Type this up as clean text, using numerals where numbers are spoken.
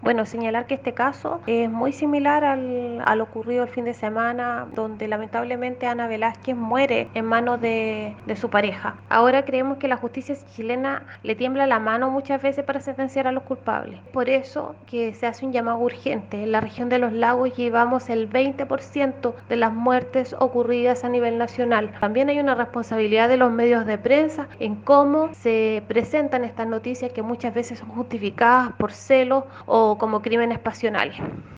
Bueno, señalar que este caso es muy similar al ocurrido el fin de semana, donde lamentablemente Ana Velázquez muere en manos de su pareja. Ahora creemos que la justicia chilena le tiembla la mano muchas veces para sentenciar a los culpables. Por eso que se hace un llamado urgente. En la región de los lagos llevamos el 20% de las muertes ocurridas a nivel nacional. También hay una responsabilidad de los medios de prensa en cómo se presentan estas noticias que muchas veces son justificadas por celos o como crímenes pasionales.